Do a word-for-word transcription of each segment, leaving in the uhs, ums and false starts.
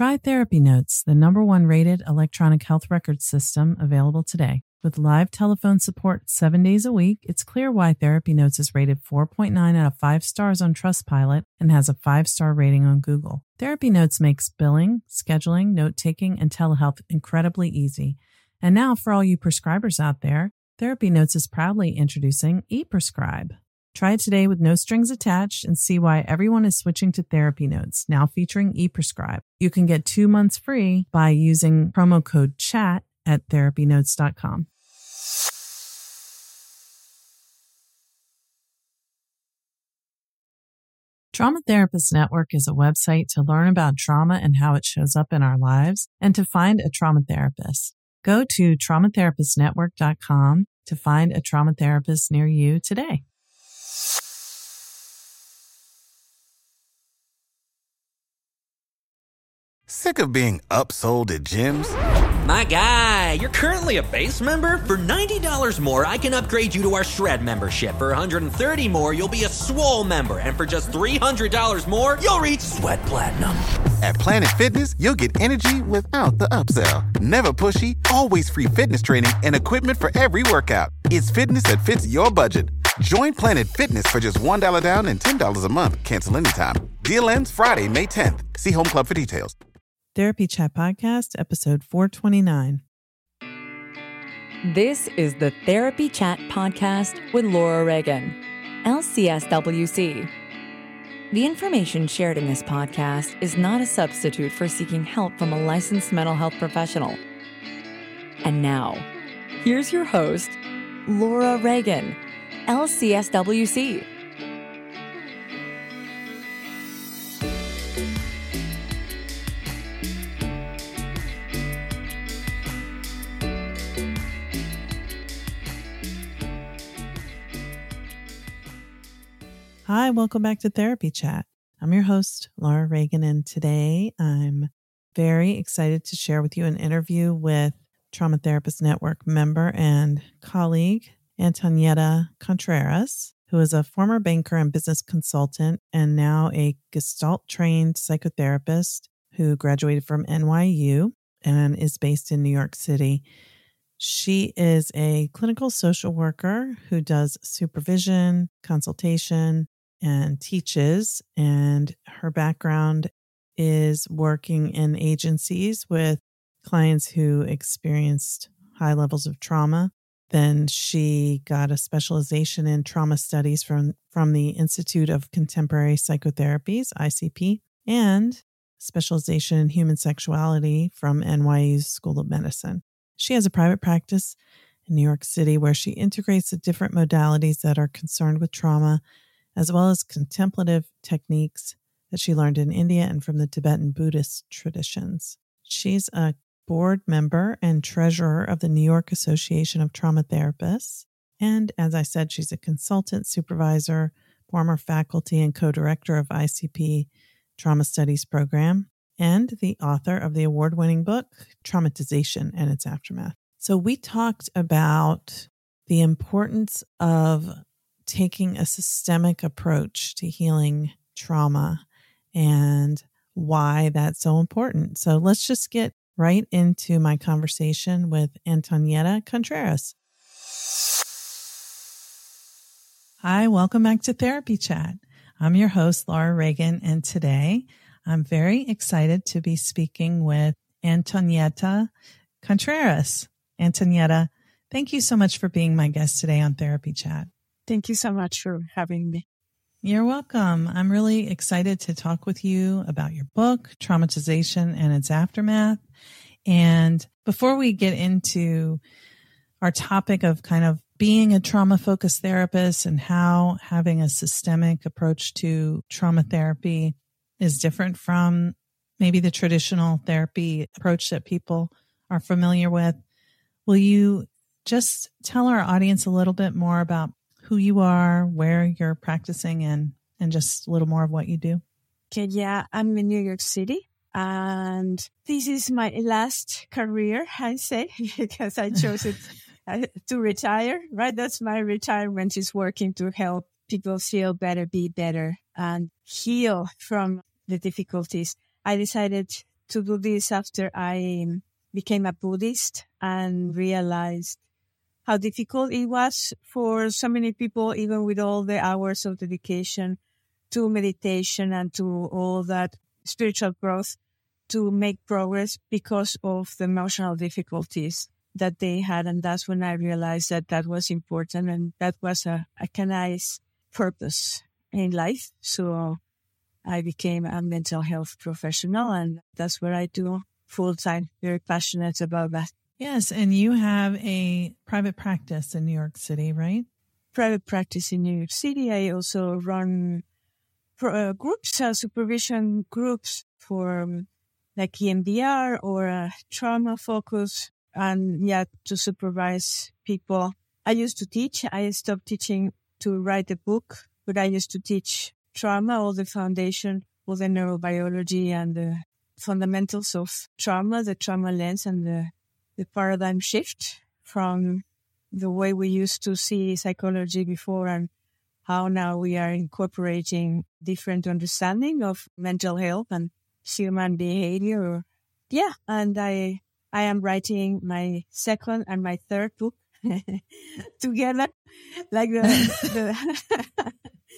Try Therapy Notes, the number one rated electronic health record system available today. With live telephone support seven days a week, it's clear why Therapy Notes is rated four point nine out of five stars on Trustpilot and has a five-star rating on Google. Therapy Notes makes billing, scheduling, note-taking, and telehealth incredibly easy. And now, for all you prescribers out there, Therapy Notes is proudly introducing ePrescribe. Try it today with no strings attached and see why everyone is switching to Therapy Notes, now featuring ePrescribe. You can get two months free by using promo code CHAT at therapy notes dot com. Trauma Therapist Network is a website to learn about trauma and how it shows up in our lives and to find a trauma therapist. Go to trauma therapist network dot com to find a trauma therapist near you today. Sick of being upsold at gyms? My guy, you're currently a base member? For ninety dollars more, I can upgrade you to our Shred membership. For one hundred thirty dollars more, you'll be a Swole member. And for just three hundred dollars more, you'll reach Sweat Platinum. At Planet Fitness, you'll get energy without the upsell. Never pushy, always free fitness training and equipment for every workout. It's fitness that fits your budget. Join Planet Fitness for just one dollar down and ten dollars a month. Cancel anytime. Deal ends Friday, May tenth. See Home Club for details. Therapy Chat Podcast, episode four twenty-nine. This is the Therapy Chat Podcast with Laura Reagan, L C S W C. The information shared in this podcast is not a substitute for seeking help from a licensed mental health professional. And now, here's your host, Laura Reagan, L C S W C. Hi, welcome back to Therapy Chat. I'm your host, Laura Reagan, and today I'm very excited to share with you an interview with Trauma Therapist Network member and colleague, Antonietta Contreras, who is a former banker and business consultant and now a Gestalt-trained psychotherapist who graduated from N Y U and is based in New York City. She is a clinical social worker who does supervision, consultation, and teaches, and her background is working in agencies with clients who experienced high levels of trauma. Then she got a specialization in trauma studies from, from the Institute of Contemporary Psychotherapies, I C P, and specialization in human sexuality from N Y U's School of Medicine. She has a private practice in New York City where she integrates the different modalities that are concerned with trauma, as well as contemplative techniques that she learned in India and from the Tibetan Buddhist traditions. She's a board member and treasurer of the New York Association of Trauma Therapists. And as I said, she's a consultant, supervisor, former faculty, and co-director of I C P Trauma Studies Program, and the author of the award-winning book, Traumatization and Its Aftermath. So we talked about the importance of taking a systemic approach to healing trauma and why that's so important. So let's just get right into my conversation with Antonietta Contreras. Hi, welcome back to Therapy Chat. I'm your host, Laura Reagan, and today I'm very excited to be speaking with Antonietta Contreras. Antonietta, thank you so much for being my guest today on Therapy Chat. Thank you so much for having me. You're welcome. I'm really excited to talk with you about your book, Traumatization and Its Aftermath. And before we get into our topic of kind of being a trauma-focused therapist and how having a systemic approach to trauma therapy is different from maybe the traditional therapy approach that people are familiar with, will you just tell our audience a little bit more about who you are, where you're practicing, and, and just a little more of what you do? Okay, yeah, I'm in New York City, and this is my last career, I say, because I chose it to retire, right? That's my retirement, is working to help people feel better, be better, and heal from the difficulties. I decided to do this after I became a Buddhist and realized how difficult it was for so many people, even with all the hours of dedication to meditation and to all that spiritual growth, to make progress because of the emotional difficulties that they had. And that's when I realized that that was important and that was a, a canalized purpose in life. So I became a mental health professional, and that's what I do full time. Very passionate about that. Yes. And you have a private practice in New York City, right? Private practice in New York City. I also run uh, groups, uh, supervision groups for um, like E M D R or uh, trauma focus, and yeah, to supervise people. I used to teach. I stopped teaching to write a book, but I used to teach trauma, all the foundation, all the neurobiology and the fundamentals of trauma, the trauma lens and the, the paradigm shift from the way we used to see psychology before and how now we are incorporating different understanding of mental health and human behavior. Yeah, and I I am writing my second and my third book together. Like the the,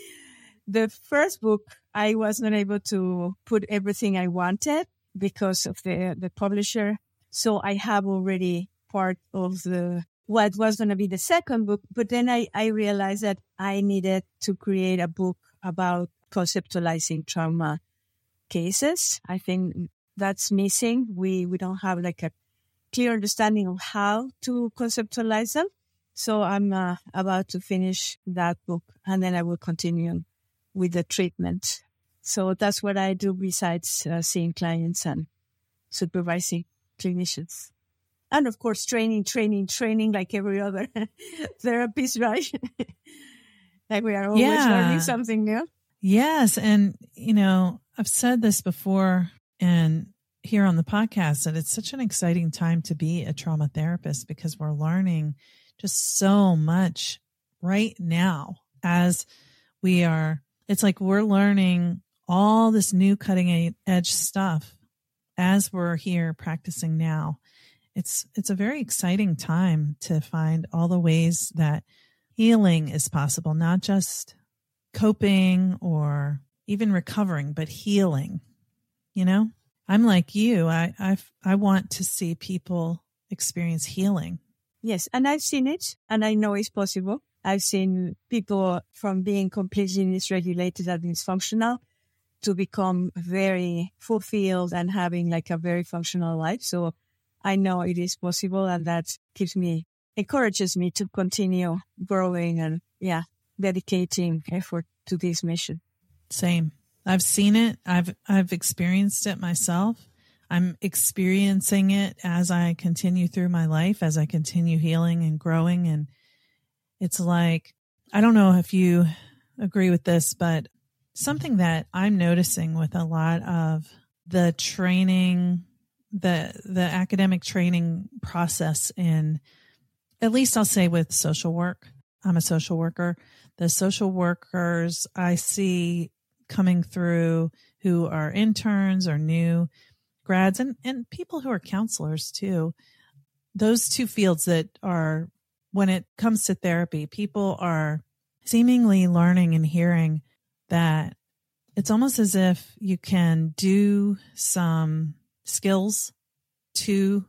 the first book, I was not able to put everything I wanted because of the, the publisher. So I have already part of the what was going to be the second book. But then I, I realized that I needed to create a book about conceptualizing trauma cases. I think that's missing. We, we don't have like a clear understanding of how to conceptualize them. So I'm uh, about to finish that book, and then I will continue with the treatment. So that's what I do besides uh, seeing clients and supervising clinicians. And of course, training, training, training like every other therapist, right? Like we are always yeah. learning something new. Yes. And, you know, I've said this before and here on the podcast that it's such an exciting time to be a trauma therapist because we're learning just so much right now as we are. It's like we're learning all this new cutting edge stuff as we're here practicing now. It's it's a very exciting time to find all the ways that healing is possible, not just coping or even recovering, but healing. You know, I'm like you. I I I want to see people experience healing. Yes, and I've seen it, and I know it's possible. I've seen people from being completely dysregulated and dysfunctional to become very fulfilled and having like a very functional life. So I know it is possible, and that keeps me, encourages me to continue growing and, yeah, dedicating effort to this mission. Same. I've seen it. I've, I've experienced it myself. I'm experiencing it as I continue through my life, as I continue healing and growing. And it's like, I don't know if you agree with this, but something that I'm noticing with a lot of the training, the the academic training process in, at least I'll say with social work, I'm a social worker, the social workers I see coming through who are interns or new grads and, and people who are counselors too, those two fields that are, when it comes to therapy, people are seemingly learning and hearing that it's almost as if you can do some skills to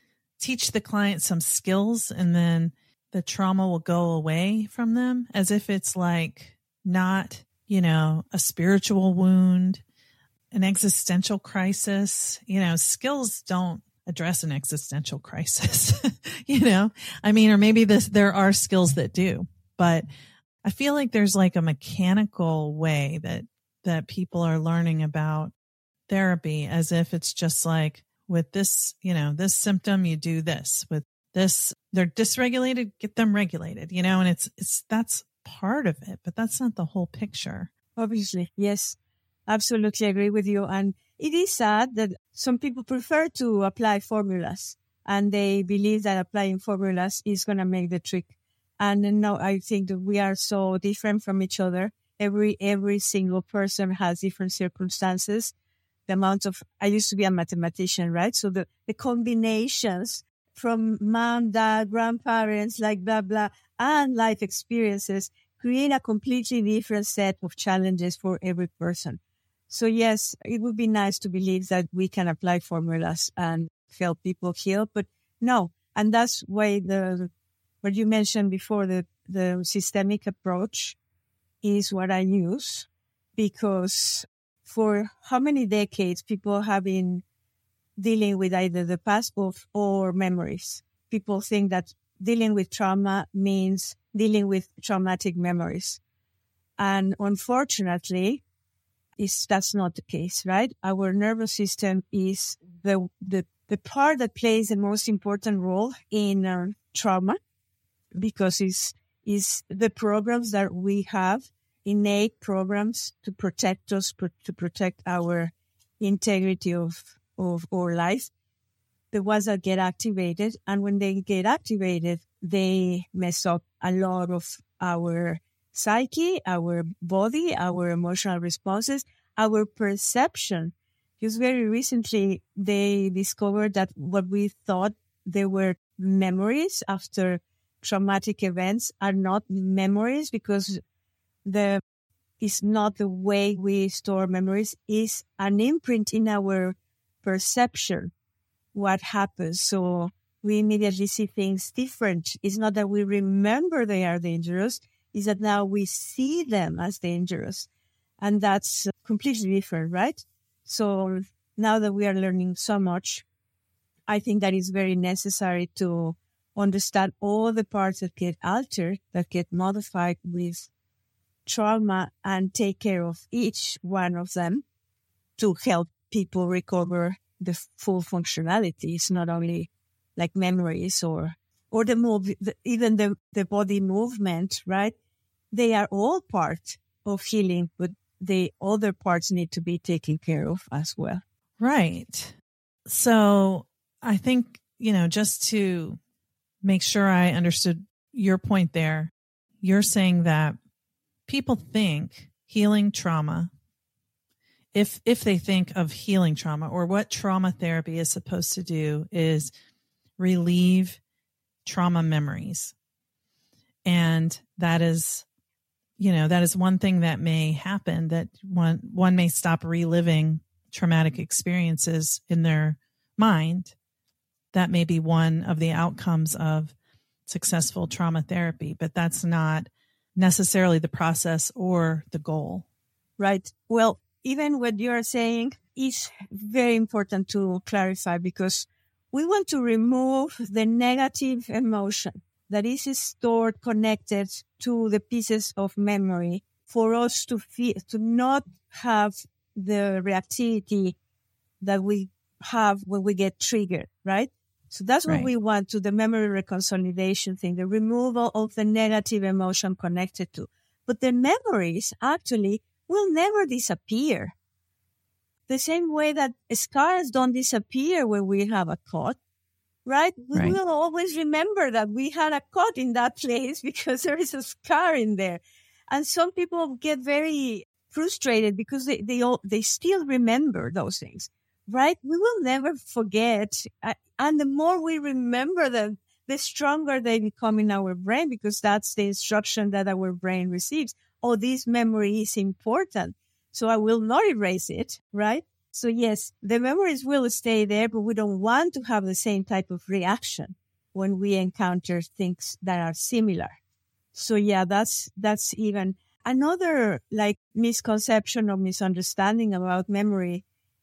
teach the client some skills and then the trauma will go away from them, as if it's like not, you know, a spiritual wound, an existential crisis. You know, skills don't address an existential crisis, you know, I mean, or maybe this, there are skills that do, but I feel like there's like a mechanical way that, that people are learning about therapy, as if it's just like with this, you know, this symptom, you do this. With this, they're dysregulated, get them regulated, you know, and it's, it's, that's part of it, but that's not the whole picture. Obviously. Yes, absolutely agree with you. And it is sad that some people prefer to apply formulas and they believe that applying formulas is going to make the trick. And no, I think that we are so different from each other. Every, every single person has different circumstances the amount of, I used to be a mathematician, right? So the, the combinations from mom, dad, grandparents, like blah, blah, and life experiences create a completely different set of challenges for every person. So yes, it would be nice to believe that we can apply formulas and help people heal, but no. And that's why the, what you mentioned before, the, the systemic approach is what I use, because for how many decades people have been dealing with either the past or, or memories. People think that dealing with trauma means dealing with traumatic memories. And unfortunately, is that's not the case, right? Our nervous system is the the, the part that plays the most important role in uh, trauma, because it's is the programs that we have, innate programs to protect us, pro- to protect our integrity of, of our life, the ones that get activated. And when they get activated, they mess up a lot of our psyche, our body, our emotional responses, our perception. Just very recently, they discovered that what we thought they were memories after traumatic events are not memories, because the is not the way we store memories, is an imprint in our perception, what happens. So we immediately see things different. It's not that we remember they are dangerous, it's that now we see them as dangerous. And that's completely different, right? So now that we are learning so much, I think that is very necessary to understand all the parts that get altered, that get modified with trauma, and take care of each one of them to help people recover the full functionality. It's not only like memories or or the move, the, even the, the body movement, right? They are all part of healing, but the other parts need to be taken care of as well. Right. So I think, you know, just to make sure I understood your point there, you're saying that people think healing trauma, if if they think of healing trauma, or what trauma therapy is supposed to do, is relieve trauma memories. And that is, you know, that is one thing that may happen, that one one may stop reliving traumatic experiences in their mind. That may be one of the outcomes of successful trauma therapy, but that's not necessarily the process or the goal. Right. Well, even what you're saying is very important to clarify, because we want to remove the negative emotion that is stored, connected to the pieces of memory, for us to feel, to not have the reactivity that we have when we get triggered, right? So that's what Right. we want, to the memory reconsolidation thing, the removal of the negative emotion connected to. But the memories actually will never disappear. The same way that scars don't disappear when we have a cut, right? We Right. will always remember that we had a cut in that place because there is a scar in there. And some people get very frustrated because they, they all, they still remember those things, right? We will never forget. Uh, and the more we remember them, the stronger they become in our brain, because that's the instruction that our brain receives. Oh, this memory is important, so I will not erase it, right? So yes, the memories will stay there, but we don't want to have the same type of reaction when we encounter things that are similar. So yeah, that's, that's even another like misconception or misunderstanding about memory,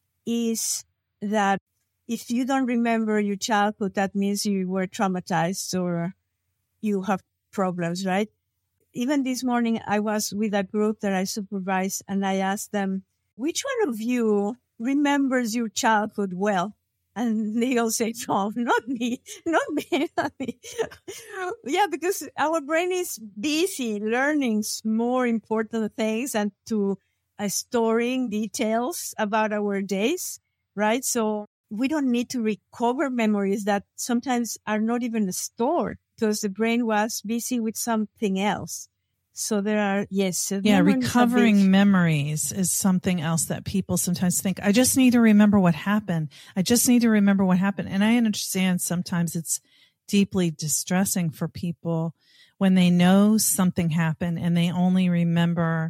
is that if you don't remember your childhood, that means you were traumatized or you have problems, right? Even this morning, I was with a group that I supervise, and I asked them, which one of you remembers your childhood well? And they all say, no, not me, not me, not me. Yeah, because our brain is busy learning more important things and to uh, storing details about our days, right? So we don't need to recover memories that sometimes are not even stored because the brain was busy with something else. So there are, yes. Yeah, recovering memories is something else that people sometimes think, I just need to remember what happened. I just need to remember what happened. And I understand sometimes it's deeply distressing for people when they know something happened and they only remember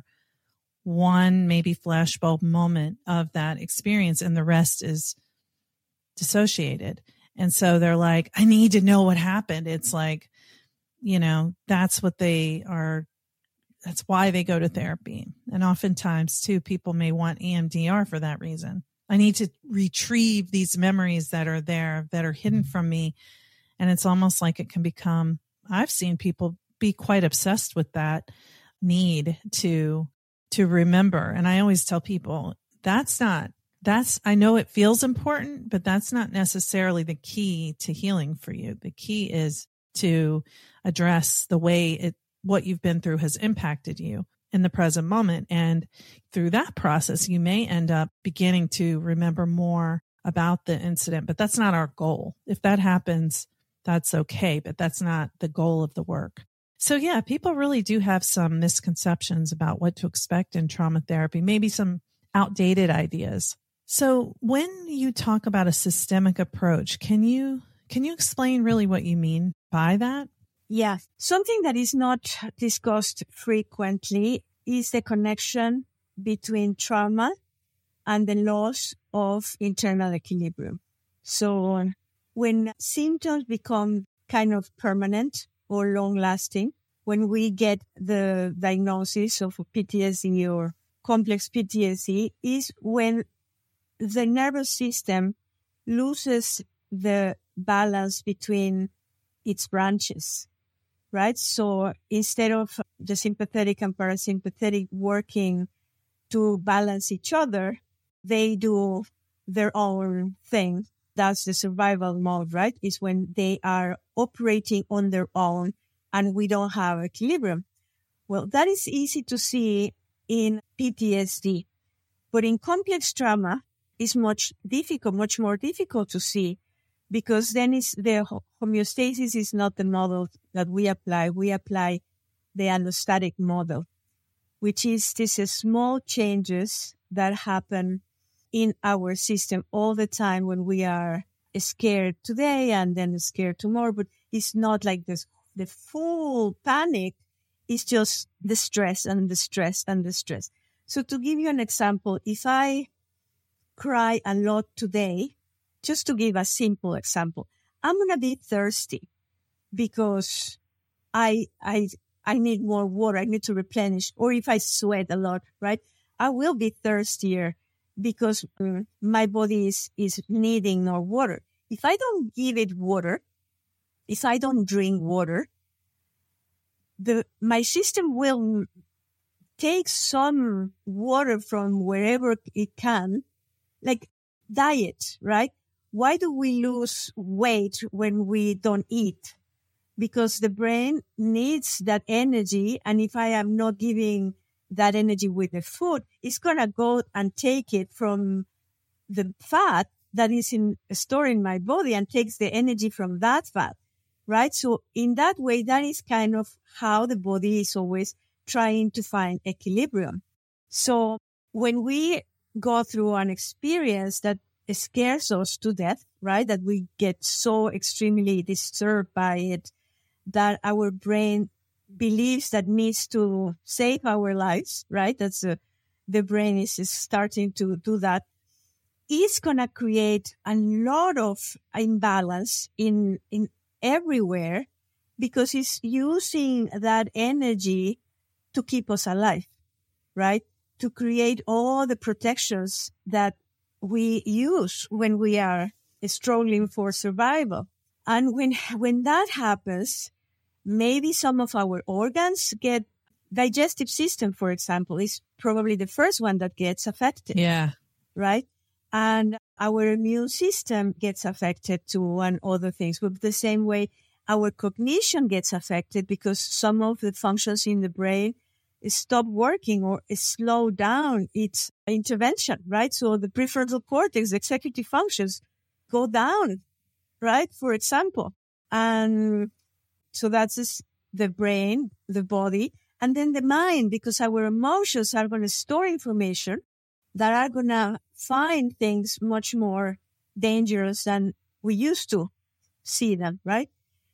one maybe flashbulb moment of that experience and the rest is dissociated. And so they're like, I need to know what happened. It's like, you know, that's what they are. That's why they go to therapy. And oftentimes too, people may want E M D R for that reason. I need to retrieve these memories that are there, that are hidden from me. And it's almost like it can become, I've seen people be quite obsessed with that need to, to remember. And I always tell people that's not, that's, I know it feels important, but that's not necessarily the key to healing for you. The key is to address the way it, what you've been through has impacted you in the present moment. And through that process, you may end up beginning to remember more about the incident, but that's not our goal. If that happens, that's okay, but that's not the goal of the work. So yeah, people really do have some misconceptions about what to expect in trauma therapy, maybe some outdated ideas. So when you talk about a systemic approach, can you, can you explain really what you mean by that? Yeah. Something that is not discussed frequently is the connection between trauma and the loss of internal equilibrium. So when symptoms become kind of permanent or long-lasting, when we get the diagnosis of P T S D or complex P T S D, is when the nervous system loses the balance between its branches. Right? So instead of the sympathetic and parasympathetic working to balance each other, they do their own thing. That's the survival mode, right? Is when they are operating on their own and we don't have equilibrium. Well, that is easy to see in P T S D, but in complex trauma, it's much difficult, much more difficult to see. Because then it's the homeostasis is not the model that we apply. We apply the allostatic model, which is these small changes that happen in our system all the time when we are scared today and then scared tomorrow. But it's not like this, the full panic. It's just the stress and the stress and the stress. So to give you an example, if I cry a lot today, just to give a simple example, I'm going to be thirsty because I, I, I need more water. I need to replenish. Or if I sweat a lot, right, I will be thirstier because um, my body is, is needing more water. If I don't give it water, if I don't drink water, the, my system will take some water from wherever it can, like diet, right? Why do we lose weight when we don't eat? Because the brain needs that energy. And if I am not giving that energy with the food, it's going to go and take it from the fat that is in stored in my body and takes the energy from that fat, right? So in that way, that is kind of how the body is always trying to find equilibrium. So when we go through an experience that it scares us to death, right? That we get so extremely disturbed by it that our brain believes that needs to save our lives, right? That's a, the brain is, is starting to do that. It's going to create a lot of imbalance in, in everywhere because it's using that energy to keep us alive, right? To create all the protections that we use when we are struggling for survival. And when, when that happens, maybe some of our organs get digestive system, for example, is probably the first one that gets affected. Yeah. Right. And our immune system gets affected too and other things. But the same way our cognition gets affected because some of the functions in the brain stop working or slow down its intervention, right? So the prefrontal cortex, executive functions go down, right? For example. And so that's just the brain, the body. And then the mind, because our emotions are going to store information that are going to find things much more dangerous than we used to see them, right?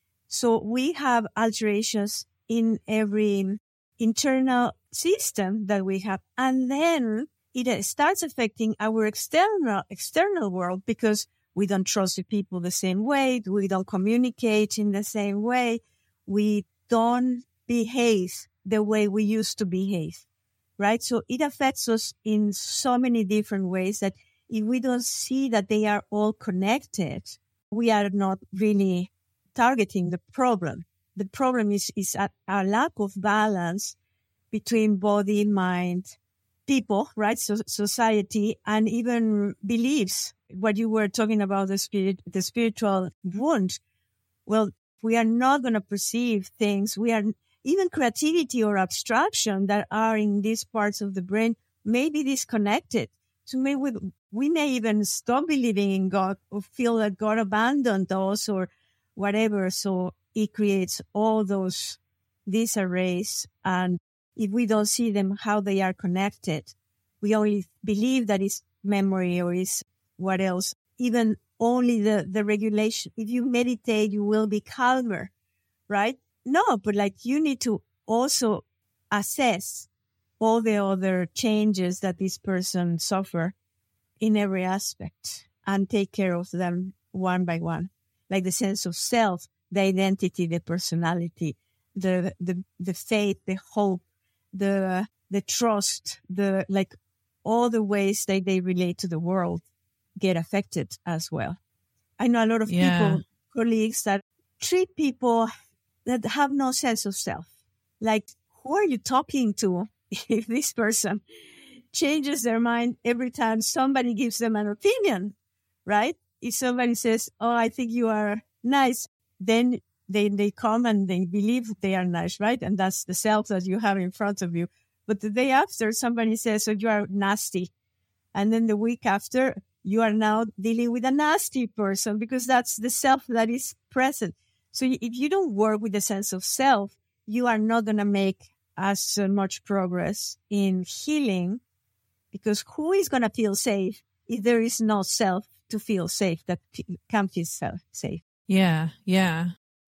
So we have alterations in every internal system that we have. And then it starts affecting our external, external world because we don't trust the people the same way. We don't communicate in the same way. We don't behave the way we used to behave, right? So it affects us in so many different ways that if we don't see that they are all connected, we are not really targeting the problem. The problem is, is a, a lack of balance between body, mind, people, right? So society, and even beliefs. What you were talking about, the spirit, the spiritual wound. Well, we are not going to perceive things. We are even creativity or abstraction that are in these parts of the brain may be disconnected. So maybe we, we may even stop believing in God or feel that God abandoned us or whatever. So it creates all those disarrays. And if we don't see them, how they are connected, we only believe that it's memory or is what else. Even only the, the regulation. If you meditate, you will be calmer, right? No, but like you need to also assess all the other changes that this person suffer in every aspect and take care of them one by one. Like the sense of self, the identity, the personality, the, the, the faith, the hope, the, the trust, the, like all the ways that they relate to the world get affected as well. I know a lot of Yeah. people, colleagues that treat people that have no sense of self. Like, who are you talking to if this person changes their mind every time somebody gives them an opinion, right? If somebody says, oh, I think you are nice, then they, they come and they believe they are nice, right? And that's the self that you have in front of you. But the day after, somebody says, oh, you are nasty. And then the week after, you are now dealing with a nasty person because that's the self that is present. So if you don't work with the sense of self, you are not going to make as much progress in healing, because who is going to feel safe if there is no self to feel safe, that can feel self safe? Yeah, yeah.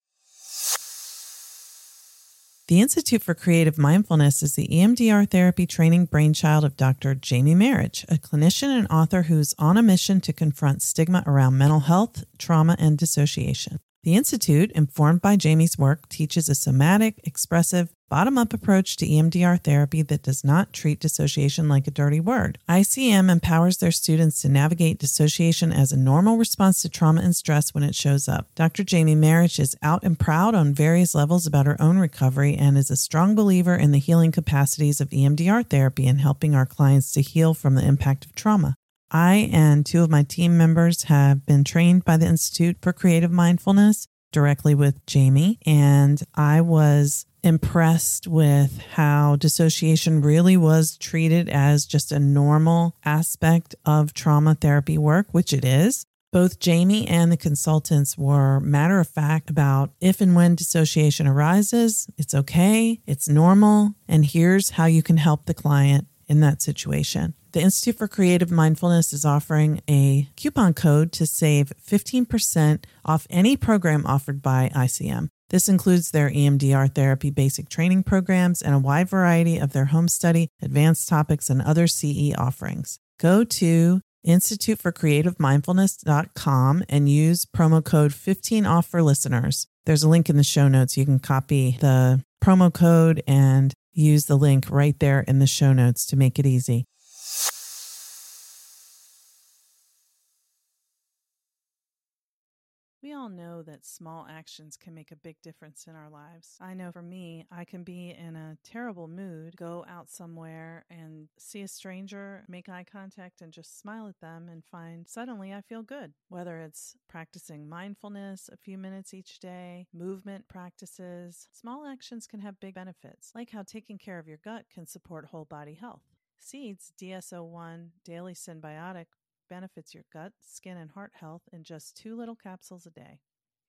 The Institute for Creative Mindfulness is the E M D R therapy training brainchild of Doctor Jamie Marich, a clinician and author who's on a mission to confront stigma around mental health, trauma, and dissociation. The Institute, informed by Jamie's work, teaches a somatic, expressive, bottom-up approach to E M D R therapy that does not treat dissociation like a dirty word. I C M empowers their students to navigate dissociation as a normal response to trauma and stress when it shows up. Doctor Jamie Marich is out and proud on various levels about her own recovery and is a strong believer in the healing capacities of E M D R therapy and helping our clients to heal from the impact of trauma. I and two of my team members have been trained by the Institute for Creative Mindfulness directly with Jamie, and I was impressed with how dissociation really was treated as just a normal aspect of trauma therapy work, which it is. Both Jamie and the consultants were matter of fact about if and when dissociation arises, it's okay, it's normal, and here's how you can help the client in that situation. The Institute for Creative Mindfulness is offering a coupon code to save fifteen percent off any program offered by I C M. This includes their E M D R therapy basic training programs and a wide variety of their home study, advanced topics, and other C E offerings. Go to institute for creative mindfulness dot com and use promo code fifteen off for listeners. There's a link in the show notes. You can copy the promo code and use the link right there in the show notes to make it easy. We all know that small actions can make a big difference in our lives. I know for me, I can be in a terrible mood, go out somewhere and see a stranger, make eye contact and just smile at them and find suddenly I feel good. Whether it's practicing mindfulness a few minutes each day, movement practices, small actions can have big benefits, like how taking care of your gut can support whole body health. Seeds D S O one Daily Synbiotic benefits your gut, skin, and heart health in just two little capsules a day.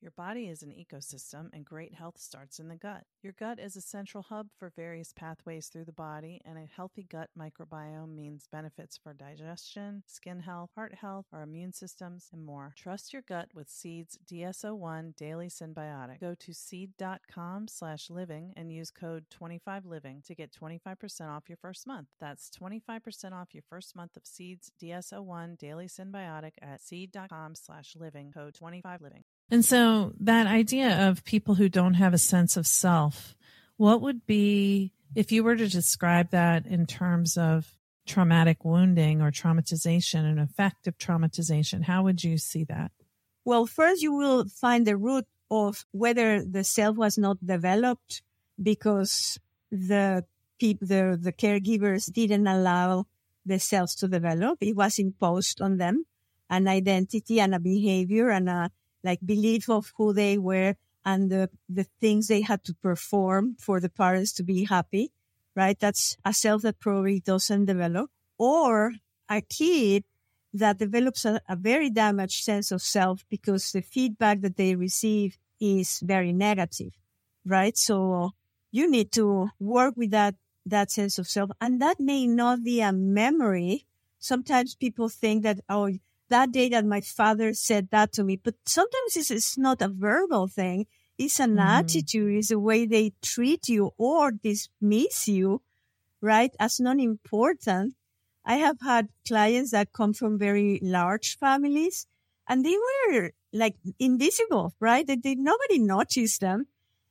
Your body is an ecosystem, and great health starts in the gut. Your gut is a central hub for various pathways through the body, and a healthy gut microbiome means benefits for digestion, skin health, heart health, our immune systems, and more. Trust your gut with Seed's D S O one Daily Synbiotic. Go to seed.com slash living and use code twenty-five living to get twenty-five percent off your first month. That's twenty-five percent off your first month of Seed's D S O one Daily Synbiotic at seed.com slash living, code twenty-five living. And so that idea of people who don't have a sense of self, what would be, if you were to describe that in terms of traumatic wounding or traumatization, an effect of traumatization, how would you see that? Well, first you will find the root of whether the self was not developed because the people, the, the caregivers didn't allow the self to develop. It was imposed on them, an identity and a behavior and a like belief of who they were and the, the things they had to perform for the parents to be happy, right? That's a self that probably doesn't develop. Or a kid that develops a, a very damaged sense of self because the feedback that they receive is very negative, right? So you need to work with that, that sense of self. And that may not be a memory. Sometimes people think that, oh, that day that my father said that to me, but sometimes it's, it's not a verbal thing. It's an mm-hmm. attitude. It's the way they treat you or dismiss you, right? As non-important. I have had clients that come from very large families and they were like invisible, right? They, they nobody noticed them.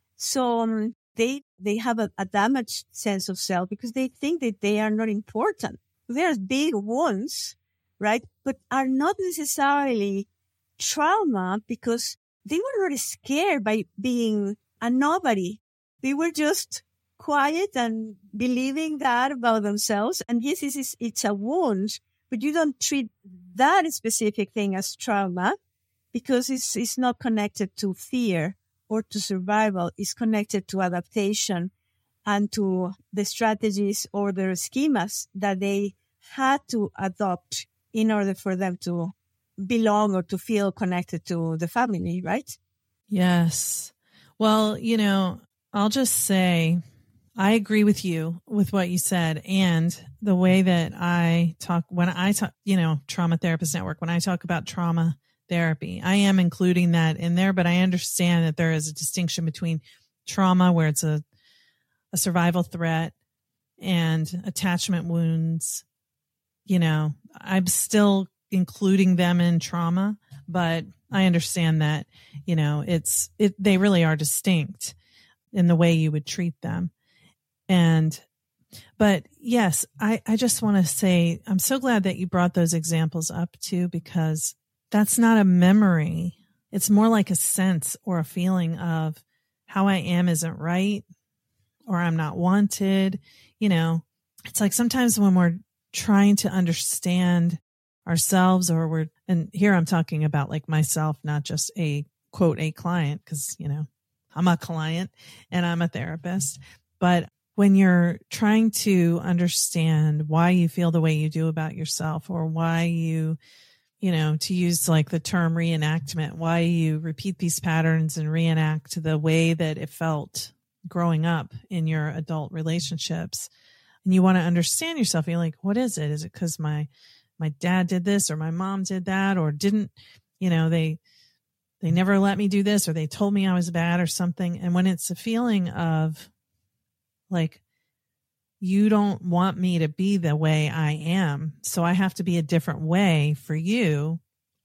So um, they, they have a, a damaged sense of self because they think that they are not important. There's big wounds, right? But are not necessarily trauma because they were not scared by being a nobody. They were just quiet and believing that about themselves. And yes, this is, it's a wound, but you don't treat that specific thing as trauma because it's, it's not connected to fear or to survival. It's connected to adaptation and to the strategies or the schemas that they had to adopt in order for them to belong or to feel connected to the family, right? Yes. Well, you know, I'll just say I agree with you with what you said. And the way that I talk, when I talk, you know, Trauma Therapist Network, when I talk about trauma therapy, I am including that in there, but I understand that there is a distinction between trauma where it's a, a survival threat and attachment wounds. You know, I'm still including them in trauma, but I understand that, you know, it's, it, they really are distinct in the way you would treat them. And, but yes, I, I just want to say, I'm so glad that you brought those examples up too, because that's not a memory. It's more like a sense or a feeling of how I am isn't right, or I'm not wanted. You know, it's like sometimes when we're trying to understand ourselves, or we're, and here I'm talking about like myself, not just a quote, a client, because, you know, I'm a client and I'm a therapist. But when you're trying to understand why you feel the way you do about yourself, or why you, you know, to use like the term reenactment, why you repeat these patterns and reenact the way that it felt growing up in your adult relationships, and you want to understand yourself, you're like, what is it? Is it because my, my dad did this, or my mom did that, or didn't, you know, they, they never let me do this, or they told me I was bad or something. And when it's a feeling of like, you don't want me to be the way I am, so I have to be a different way for you.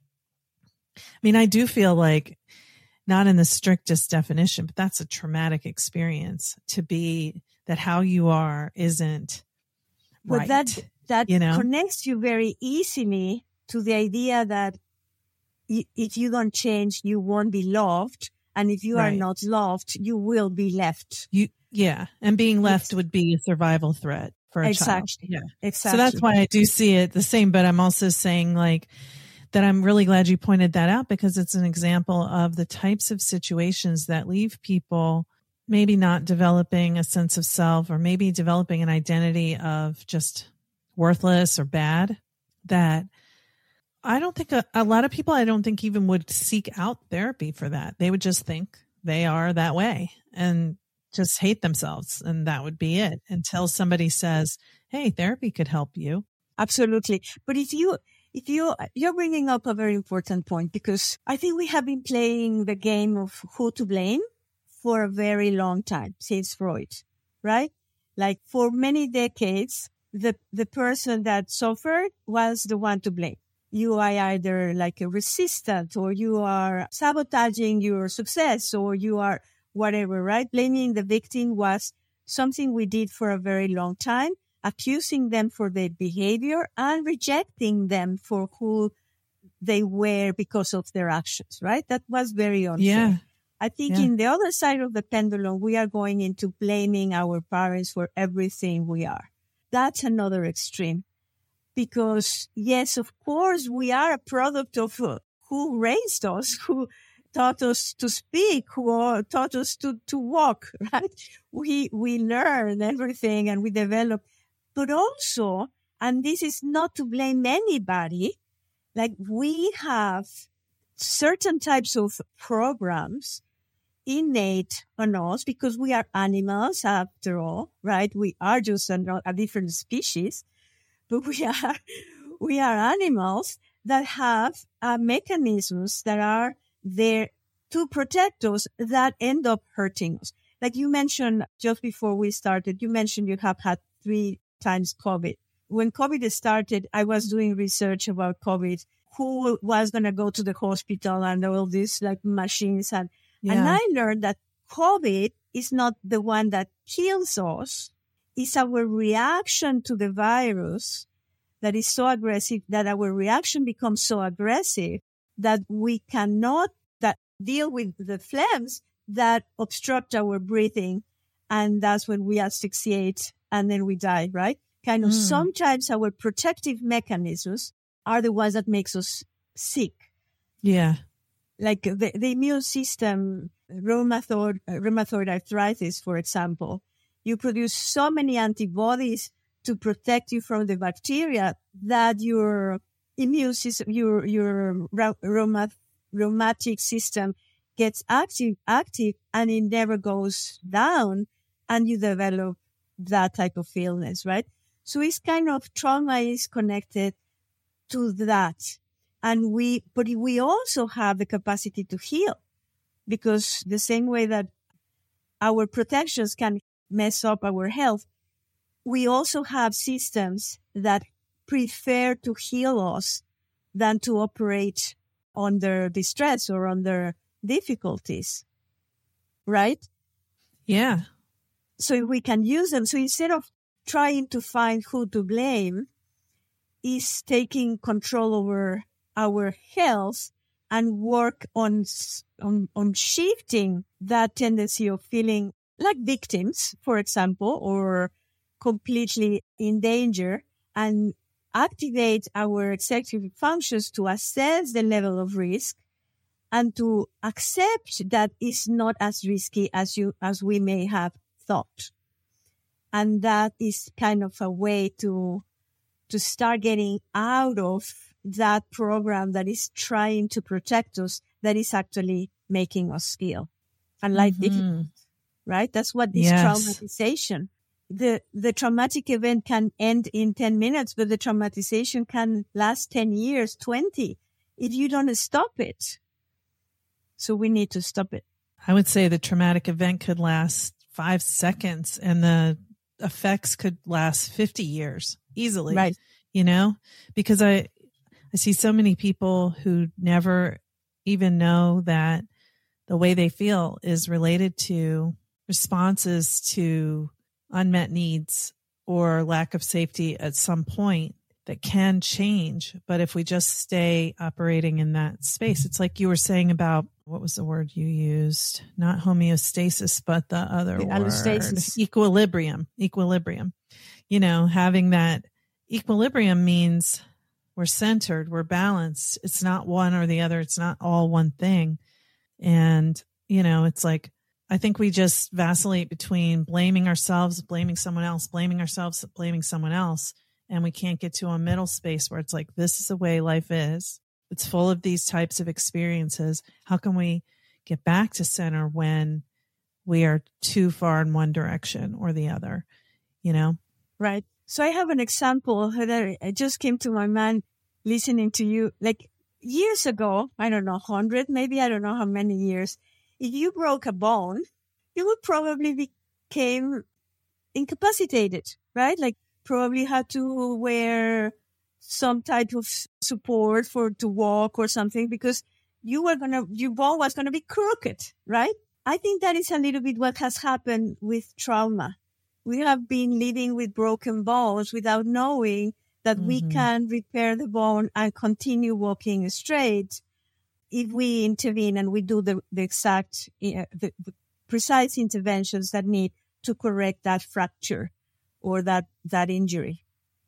I mean, I do feel like, not in the strictest definition, but that's a traumatic experience to be that how you are isn't but right. that that you know? connects you very easily to the idea that if you don't change, you won't be loved. And if you right. are not loved, you will be left. You, yeah. And being left it's, would be a survival threat for a exactly. child. Yeah. Exactly. So that's why I do see it the same, but I'm also saying like that I'm really glad you pointed that out, because it's an example of the types of situations that leave people maybe not developing a sense of self, or maybe developing an identity of just worthless or bad, that I don't think a, a lot of people, I don't think even would seek out therapy for that. They would just think they are that way and just hate themselves. And that would be it until somebody says, hey, therapy could help you. Absolutely. But if you, if you, you're bringing up a very important point, because I think we have been playing the game of who to blame for a very long time, since Freud, right? Like for many decades, the, the person that suffered was the one to blame. You are either like a resistant, or you are sabotaging your success, or you are whatever, right? Blaming the victim was something we did for a very long time, accusing them for their behavior and rejecting them for who they were because of their actions, right? That was very unfair. Yeah. I think yeah. in the other side of the pendulum, we are going into blaming our parents for everything we are. That's another extreme. Because, yes, of course, we are a product of uh, who raised us, who taught us to speak, who taught us to, to walk, right? We, we learn everything and we develop. But also, and this is not to blame anybody, like we have certain types of programs innate on us because we are animals after all, right? We are just a, a different species. But we are, we are animals that have uh, mechanisms that are there to protect us that end up hurting us. Like you mentioned just before we started, you mentioned you have had three times COVID. When COVID started, I was doing research about COVID, who was going to go to the hospital and all these like machines. And, Yeah. and I learned that COVID is not the one that kills us. It's our reaction to the virus that is so aggressive, that our reaction becomes so aggressive that we cannot that deal with the phlegms that obstruct our breathing. And that's when we asphyxiate and then we die, right? Kind of Mm. sometimes our protective mechanisms are the ones that makes us sick. Yeah. Like the, the immune system, rheumatoid, rheumatoid arthritis, for example. You produce so many antibodies to protect you from the bacteria that your immune system, your your rheumat, rheumatic system gets active, active, and it never goes down, and you develop that type of illness, right? So it's kind of trauma is connected to that, and we, but we also have the capacity to heal, because the same way that our protections can mess up our health, we also have systems that prefer to heal us than to operate under distress or under difficulties, right? Yeah. So we can use them. So instead of trying to find who to blame, is taking control over our health and work on, on, on shifting that tendency of feeling like victims, for example, or completely in danger, and activate our executive functions to assess the level of risk and to accept that it's not as risky as you, as we may have thought. And that is kind of a way to, to start getting out of that program that is trying to protect us, that is actually making us ill and life Mm-hmm. difficult, right? That's what this Yes. traumatization, the, the traumatic event can end in ten minutes, but the traumatization can last ten years, twenty, if you don't stop it. So we need to stop it. I would say the traumatic event could last five seconds and the effects could last fifty years easily. Right. You know, because I, I see so many people who never even know that the way they feel is related to responses to unmet needs or lack of safety at some point that can change. But if we just stay operating in that space, it's like you were saying about, what was the word you used? Not homeostasis, but the other The word. allostasis. Equilibrium. Equilibrium. You know, having that equilibrium means we're centered, we're balanced. It's not one or the other. It's not all one thing. And, you know, it's like, I think we just vacillate between blaming ourselves, blaming someone else, blaming ourselves, blaming someone else. And we can't get to a middle space where it's like, this is the way life is. it's full of these types of experiences. How can we get back to center when we are too far in one direction or the other, you know? Right. So I have an example that I just came to my mind listening to you. Like years ago, I don't know, one hundred, maybe I don't know how many years, if you broke a bone, you would probably became incapacitated, right? Like probably had to wear some type of support for to walk or something because you were going to, your bone was going to be crooked, right? I think that is a little bit what has happened with trauma. We have been living with broken bones without knowing that mm-hmm. we can repair the bone and continue walking straight if we intervene and we do the, the exact, uh, the, the precise interventions that need to correct that fracture or that, that injury.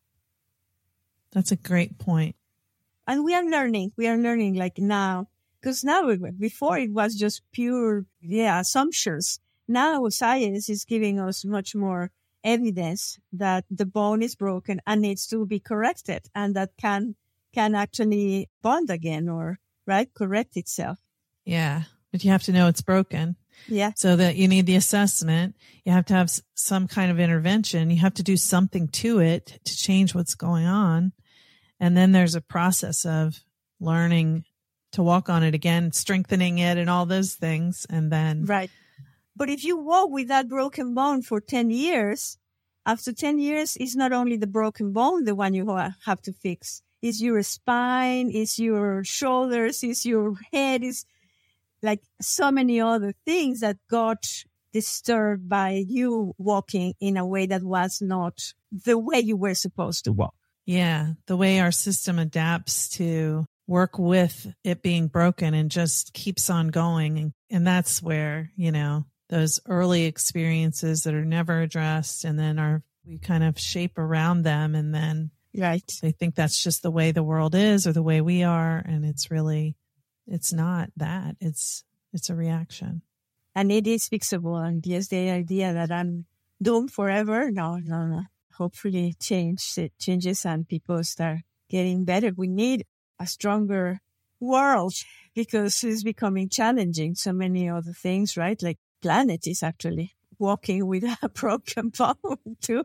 That's a great point. And we are learning. We are learning like now. Because now, before it was just pure, yeah, assumptions. Now science is giving us much more evidence that the bone is broken and needs to be corrected and that can, can actually bond again or, right, correct itself. Yeah. But you have to know it's broken. Yeah. So that you need the assessment. You have to have some kind of intervention. You have to do something to it to change what's going on. And then there's a process of learning to walk on it again, strengthening it and all those things. And then. Right. But if you walk with that broken bone for ten years, after ten years, it's not only the broken bone, the one you have to fix. It's your spine, it's your shoulders, it's your head, it's like so many other things that got disturbed by you walking in a way that was not the way you were supposed to walk. Yeah. The way our system adapts to work with it being broken and just keeps on going. And, and that's where, you know, those early experiences that are never addressed and then are, we kind of shape around them. And then right. they think that's just the way the world is or the way we are. And it's really, it's not that. It's, it's a reaction. And it is fixable. And yes, the idea that I'm doomed forever. No, no, no. Hopefully change it changes and people start getting better. We need a stronger world because it's becoming challenging. So many other things, right? Like planet is actually walking with a broken bone too.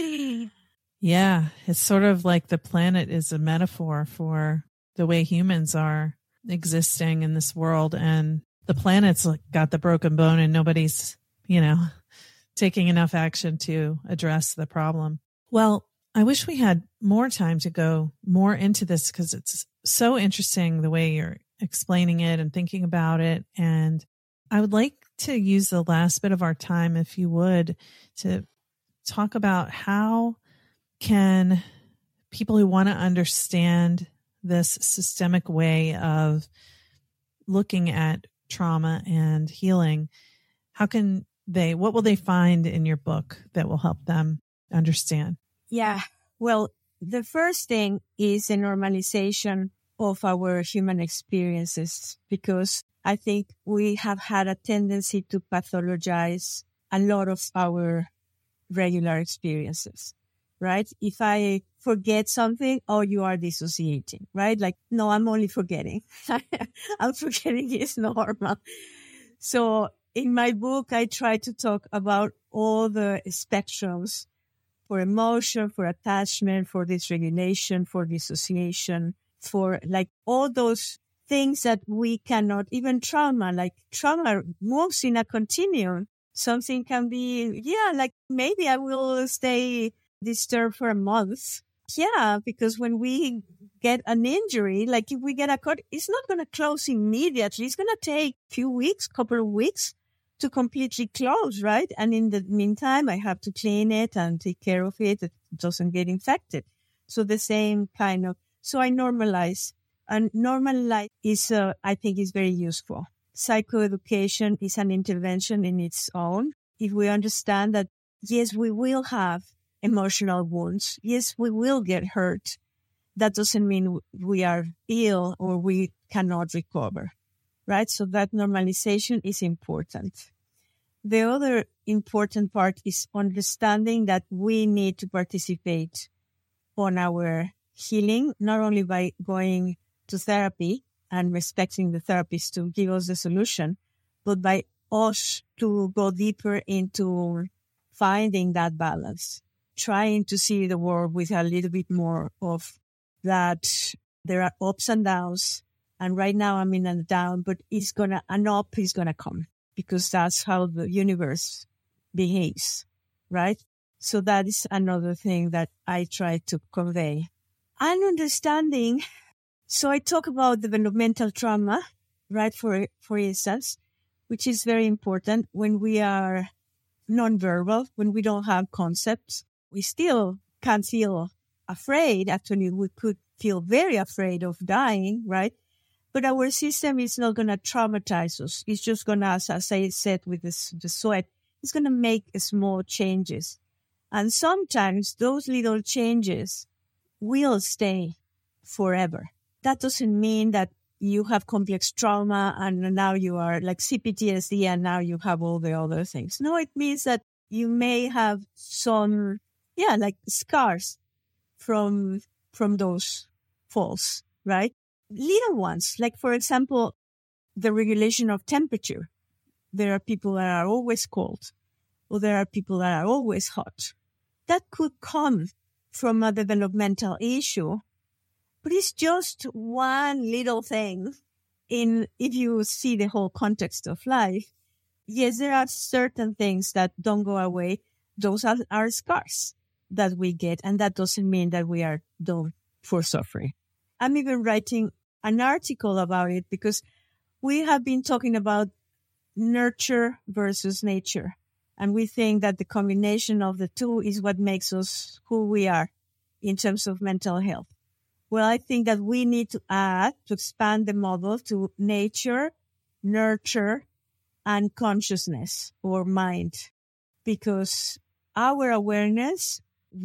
Yeah. It's sort of like the planet is a metaphor for the way humans are existing in this world. And the planet's got the broken bone and nobody's, you know, taking enough action to address the problem. Well, I wish we had more time to go more into this because it's so interesting the way you're explaining it and thinking about it. And I would like to use the last bit of our time, if you would, to talk about how can people who want to understand this systemic way of looking at trauma and healing, how can they, what will they find in your book that will help them understand? Yeah. Well, the first thing is a normalization of our human experiences, because I think we have had a tendency to pathologize a lot of our regular experiences, right? If I forget something, oh, you are dissociating, right? Like, no, I'm only forgetting. I'm forgetting is normal. So in my book, I try to talk about all the spectrums for emotion, for attachment, for dysregulation, for dissociation, for like all those things that we cannot, even trauma, like trauma moves in a continuum. Something can be, yeah, like maybe I will stay disturbed for a month. Yeah, because when we get an injury, like if we get a cut, it's not going to close immediately. It's going to take a few weeks, couple of weeks to completely close, right? And in the meantime, I have to clean it and take care of it. It doesn't get infected. So the same kind of, so I normalize. And normalize is, uh, I think is very useful. Psychoeducation is an intervention in its own. If we understand that, yes, we will have emotional wounds. Yes, we will get hurt. That doesn't mean we are ill or we cannot recover. Right? So that normalization is important. The other important part is understanding that we need to participate on our healing, not only by going to therapy and expecting the therapist to give us the solution, but by us to go deeper into finding that balance, trying to see the world with a little bit more of that there are ups and downs. And right now I'm in a down, but it's gonna, an up is gonna come because that's how the universe behaves, right? So that is another thing that I try to convey. And understanding. So I talk about developmental trauma, right? For, for instance, which is very important when we are nonverbal, when we don't have concepts, we still can feel afraid. Actually, we could feel very afraid of dying, right? But our system is not going to traumatize us. It's just going to, as, as I said with this, the sweat, it's going to make small changes. And sometimes those little changes will stay forever. That doesn't mean that you have complex trauma and now you are like C P T S D and now you have all the other things. No, it means that you may have some, yeah, like scars from, from those falls, right? Little ones, like for example, the regulation of temperature. There are people that are always cold, or there are people that are always hot. That could come from a developmental issue, but it's just one little thing. In if you see the whole context of life, yes, there are certain things that don't go away. Those are, are scars that we get, and that doesn't mean that we are done for suffering. I'm even writing an article about it because we have been talking about nurture versus nature. And we think that the combination of the two is what makes us who we are in terms of mental health. Well, I think that we need to add, to expand the model to nature, nurture, and consciousness or mind. Because our awareness,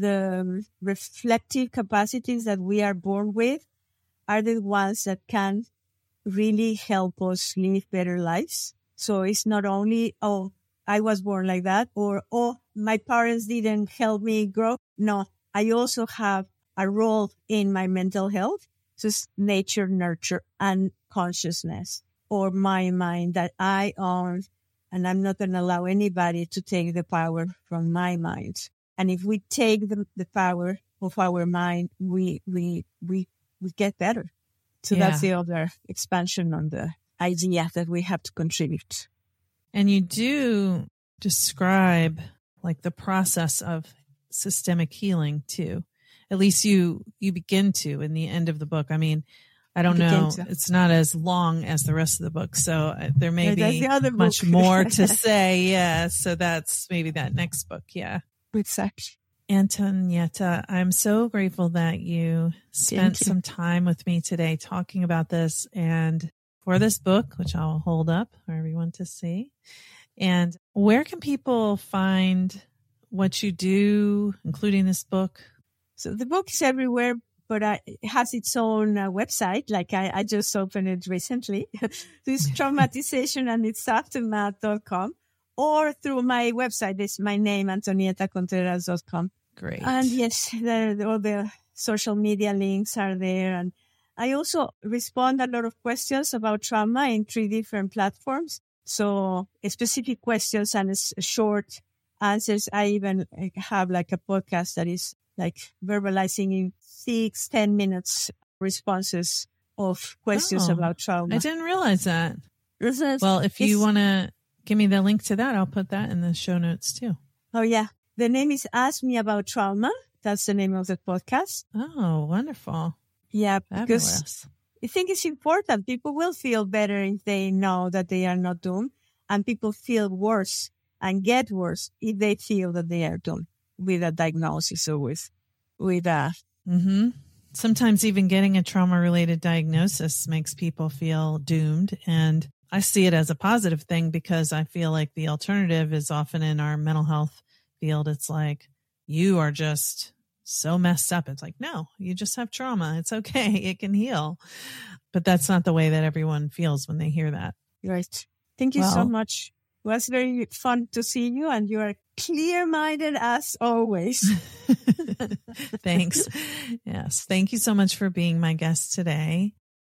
the reflective capacities that we are born with, are the ones that can really help us live better lives. So it's not only, oh, I was born like that, or, oh, my parents didn't help me grow. No, I also have a role in my mental health. So it's nature, nurture, and consciousness, or my mind that I own. And I'm not going to allow anybody to take the power from my mind. And if we take the, the power of our mind, we, we, we, we get better. So yeah. That's the other expansion on the idea that we have to contribute. And you do describe like the process of systemic healing too. At least you, you begin to in the end of the book. I mean, I don't know. To. It's not as long as the rest of the book. So there may yeah, be much more to say. Yeah. So that's maybe that next book. Yeah. Exactly. Antonietta, I'm so grateful that you spent you. some time with me today talking about this and for this book, which I'll hold up for everyone to see. And where can people find what you do, including this book? So the book is everywhere, but uh, it has its own uh, website. Like I, I just opened it recently. It's traumatization and its aftermath dot com, or through my website. It's my name, antonietta contreras dot com. Great. And yes, there, all the social media links are there. And I also respond a lot of questions about trauma in three different platforms. So specific questions and short answers. I even have like a podcast that is like verbalizing in six, ten minutes responses of questions oh, about trauma. I didn't realize that. Well, if you want to give me the link to that, I'll put that in the show notes too. Oh, yeah. The name is Ask Me About Trauma. That's the name of the podcast. Oh, wonderful. Yeah, Fabulous. Because I think it's important. People will feel better if they know that they are not doomed, and people feel worse and get worse if they feel that they are doomed with a diagnosis or with, with a... Mm-hmm. Sometimes even getting a trauma-related diagnosis makes people feel doomed. And I see it as a positive thing because I feel like the alternative is often in our mental health field. It's like, you are just so messed up. It's like, no, you just have trauma. It's okay. It can heal. But that's not the way that everyone feels when they hear that. Right. Thank you well, so much. It was very fun to see you, and you are clear-minded as always. Thanks. Yes. Thank you so much for being my guest today.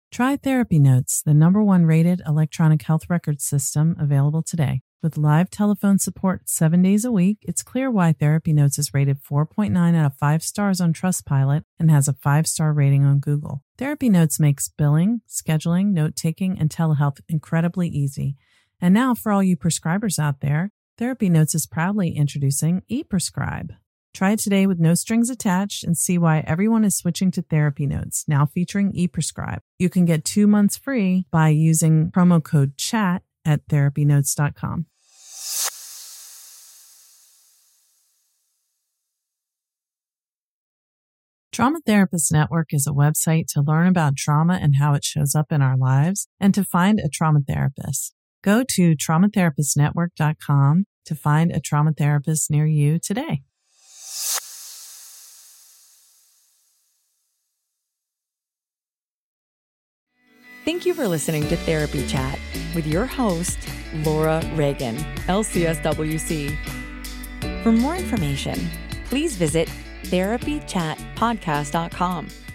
Try Therapy Notes, the number one rated electronic health record system available today. With live telephone support seven days a week, it's clear why Therapy Notes is rated four point nine out of five stars on Trustpilot and has a five-star rating on Google. Therapy Notes makes billing, scheduling, note-taking, and telehealth incredibly easy. And now, for all you prescribers out there, Therapy Notes is proudly introducing ePrescribe. Try it today with no strings attached and see why everyone is switching to Therapy Notes, now featuring ePrescribe. You can get two months free by using promo code CHAT at therapy notes dot com. Trauma Therapist Network is a website to learn about trauma and how it shows up in our lives and to find a trauma therapist. Go to trauma therapist network dot com to find a trauma therapist near you today. Thank you for listening to Therapy Chat with your host, Laura Reagan, L C S W C. For more information, please visit therapy chat podcast dot com.